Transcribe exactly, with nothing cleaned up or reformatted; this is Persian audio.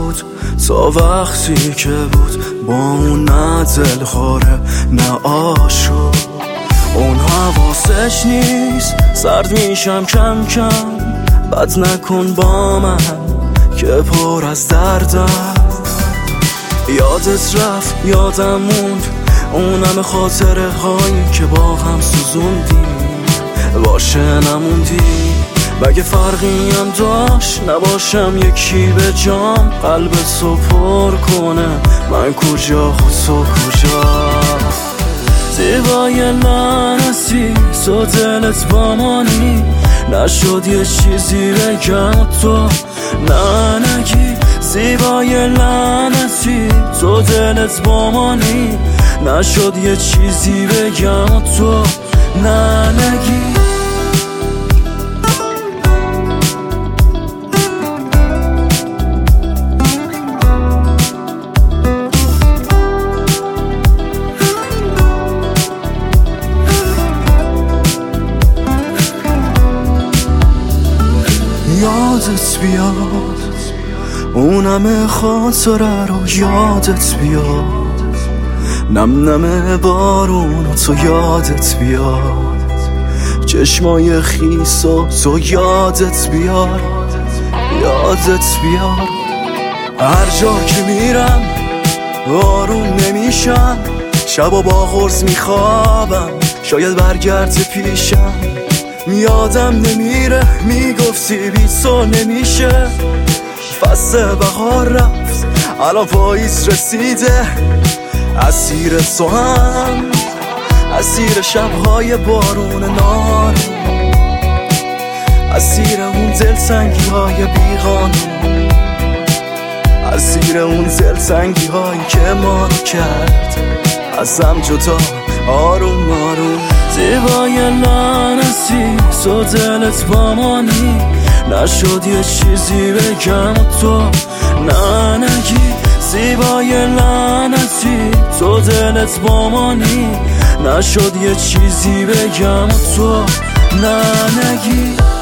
بود تا وقتی که بود با اون نه دلخوره نه آشو. اون حواسش نیست سرد میشم کم کم، بد نکن با من که پر از دردم. یادت رفت یادم موند اون همه خاطره هایی که با هم سوزوندیم، باشه نموندی. مگه فرقی هم داشت نباشم یکی به جام، قلبتو پر کنه من کجا خود تو کجا. زیبای لعنتی تو دلت با مانی، نشد یه چیزی بگم تو نه نگی. زیبای لعنتی تو دلت با مانی، نشد یه چیزی بگم تو نه نگی. یادت بیاد اون همه خاطره رو، یادت بیاد نم نم بارون تو، یادت بیاد چشمای خیس و تو، یادت بیاد یادت بیاد. هر جا که میرم آروم نمیشم، شبا با غرز میخوابم شاید برگرد پیشم. یادم نمیره میگفتی بی تو نمیشه، فصل بهار رفت الان پاییز رسیده. اسیر تو هم اسیر شبهای بارون نارون، اسیر اون دلتنگی های بیقانون، اسیر اون دلتنگی هایی که ما رو کرد ازم جدا آروم آروم. زیبای لعنتی تو دلت با مانی، نشد یه چیزی بگم تو نه نگی. زیبای لعنتی تو دلت با مانی، نشد یه چیزی بگم تو نه نگی.